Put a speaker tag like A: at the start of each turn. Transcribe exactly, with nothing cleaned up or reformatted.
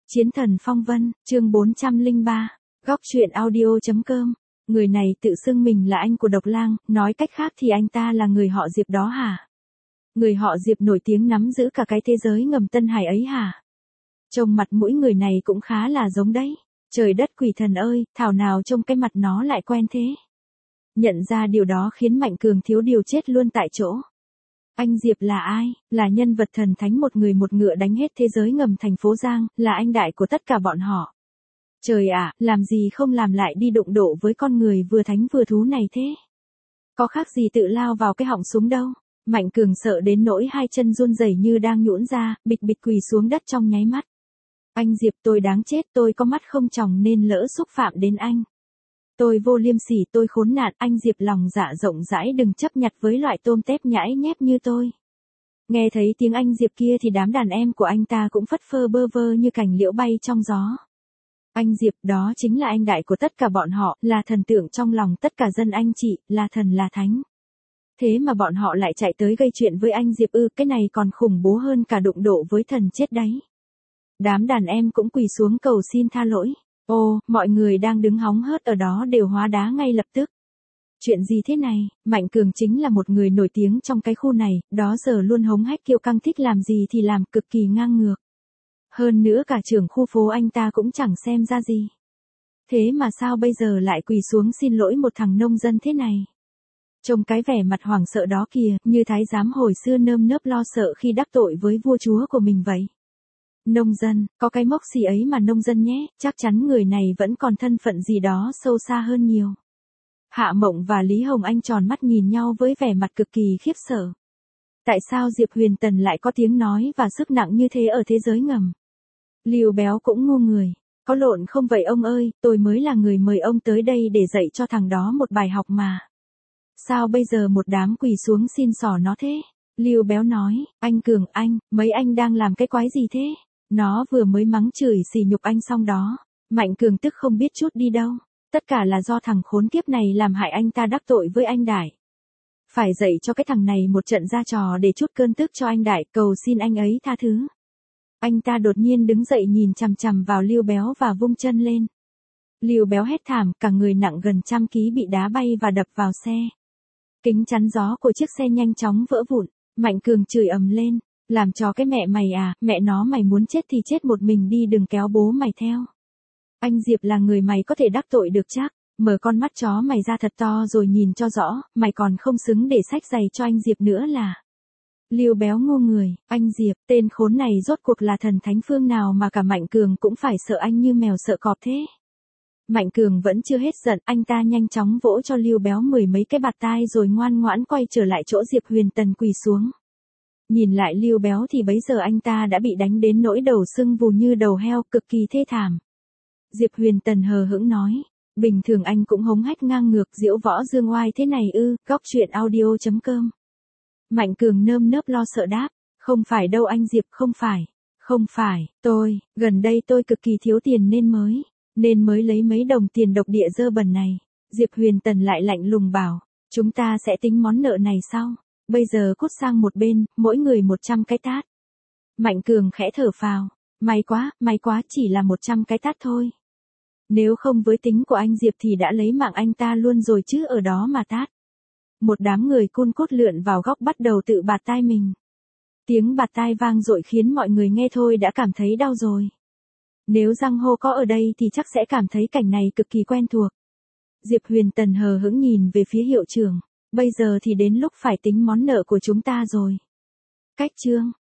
A: Chiến thần phong vân, chương bốn trăm lẻ ba, góc truyện audio.com. Người này tự xưng mình là anh của Độc Lang, nói cách khác thì anh ta là người họ Diệp đó hả? Người họ Diệp nổi tiếng nắm giữ cả cái thế giới ngầm Tân Hải ấy hả? Trông mặt mũi người này cũng khá là giống đấy. Trời đất quỷ thần ơi, thảo nào trông cái mặt nó lại quen thế. Nhận ra điều đó khiến Mạnh Cường thiếu điều chết luôn tại chỗ. Anh Diệp là ai? Là nhân vật thần thánh một người một ngựa đánh hết thế giới ngầm thành phố Giang, là anh đại của tất cả bọn họ. Trời ạ, làm gì không làm lại đi đụng độ với con người vừa thánh vừa thú này thế? Có khác gì tự lao vào cái họng súng đâu. Mạnh Cường sợ đến nỗi hai chân run rẩy như đang nhũn ra, bịch bịch quỳ xuống đất trong nháy mắt. Anh Diệp, tôi đáng chết, tôi có mắt không tròng nên lỡ xúc phạm đến anh. Tôi vô liêm sỉ, tôi khốn nạn, anh Diệp lòng dạ rộng rãi đừng chấp nhặt với loại tôm tép nhãi nhép như tôi. Nghe thấy tiếng anh Diệp kia thì đám đàn em của anh ta cũng phất phơ bơ vơ như cành liễu bay trong gió. Anh Diệp đó chính là anh đại của tất cả bọn họ, là thần tượng trong lòng tất cả dân anh chị, là thần là thánh. Thế mà bọn họ lại chạy tới gây chuyện với anh Diệp ư, cái này còn khủng bố hơn cả đụng độ với thần chết đấy. Đám đàn em cũng quỳ xuống cầu xin tha lỗi. Ô, mọi người đang đứng hóng hớt ở đó đều hóa đá ngay lập tức. Chuyện gì thế này? Mạnh Cường chính là một người nổi tiếng trong cái khu này, đó giờ luôn hống hách kiêu căng, thích làm gì thì làm, cực kỳ ngang ngược. Hơn nữa cả trưởng khu phố anh ta cũng chẳng xem ra gì. Thế mà sao bây giờ lại quỳ xuống xin lỗi một thằng nông dân thế này? Trông cái vẻ mặt hoảng sợ đó kìa, như thái giám hồi xưa nơm nớp lo sợ khi đắc tội với vua chúa của mình vậy. Nông dân, có cái mốc xì ấy mà nông dân nhé, chắc chắn người này vẫn còn thân phận gì đó sâu xa hơn nhiều. Hạ Mộng và Lý Hồng Anh tròn mắt nhìn nhau với vẻ mặt cực kỳ khiếp sợ. Tại sao Diệp Huyền Tần lại có tiếng nói và sức nặng như thế ở thế giới ngầm? Lưu Béo cũng ngu người. Có lộn không vậy ông ơi, tôi mới là người mời ông tới đây để dạy cho thằng đó một bài học mà. Sao bây giờ một đám quỳ xuống xin xỏ nó thế? Lưu Béo nói, anh Cường anh, mấy anh đang làm cái quái gì thế? Nó vừa mới mắng chửi sỉ nhục anh xong đó. Mạnh Cường tức không biết chút đi đâu. Tất cả là do thằng khốn kiếp này làm hại anh ta đắc tội với anh Đại. Phải dạy cho cái thằng này một trận ra trò để chút cơn tức cho anh Đại, cầu xin anh ấy tha thứ. Anh ta đột nhiên đứng dậy nhìn chằm chằm vào Lưu Béo và vung chân lên. Lưu Béo hét thảm, cả người nặng gần trăm ký bị đá bay và đập vào xe. Kính chắn gió của chiếc xe nhanh chóng vỡ vụn. Mạnh Cường chửi ầm lên. Làm cho cái mẹ mày à, mẹ nó mày muốn chết thì chết một mình đi, đừng kéo bố mày theo. Anh Diệp là người mày có thể đắc tội được chắc, mở con mắt chó mày ra thật to rồi nhìn cho rõ, mày còn không xứng để xách giày cho anh Diệp nữa là. Lưu Béo ngu người, anh Diệp, tên khốn này rốt cuộc là thần thánh phương nào mà cả Mạnh Cường cũng phải sợ anh như mèo sợ cọp thế. Mạnh Cường vẫn chưa hết giận, anh ta nhanh chóng vỗ cho Lưu Béo mười mấy cái bạt tai rồi ngoan ngoãn quay trở lại chỗ Diệp Huyền Tần quỳ xuống. Nhìn lại Lưu Béo thì bấy giờ anh ta đã bị đánh đến nỗi đầu sưng vù như đầu heo, cực kỳ thê thảm. Diệp Huyền Tần hờ hững nói, bình thường anh cũng hống hách ngang ngược diễu võ dương oai thế này ư, góc truyện audio.com. Mạnh Cường nơm nớp lo sợ đáp, không phải đâu anh Diệp, không phải, không phải, tôi, gần đây tôi cực kỳ thiếu tiền nên mới, nên mới lấy mấy đồng tiền độc địa dơ bẩn này. Diệp Huyền Tần lại lạnh lùng bảo, chúng ta sẽ tính món nợ này sau. Bây giờ cút sang một bên, mỗi người một trăm cái tát. Mạnh Cường khẽ thở phào. May quá, may quá, chỉ là một trăm cái tát thôi. Nếu không với tính của anh Diệp thì đã lấy mạng anh ta luôn rồi chứ ở đó mà tát. Một đám người cun cút lượn vào góc bắt đầu tự bạt tai mình. Tiếng bạt tai vang dội khiến mọi người nghe thôi đã cảm thấy đau rồi. Nếu Giang Hô có ở đây thì chắc sẽ cảm thấy cảnh này cực kỳ quen thuộc. Diệp Huyền Tần hờ hững nhìn về phía hiệu trưởng. Bây giờ thì đến lúc phải tính món nợ của chúng ta rồi. Cách chương.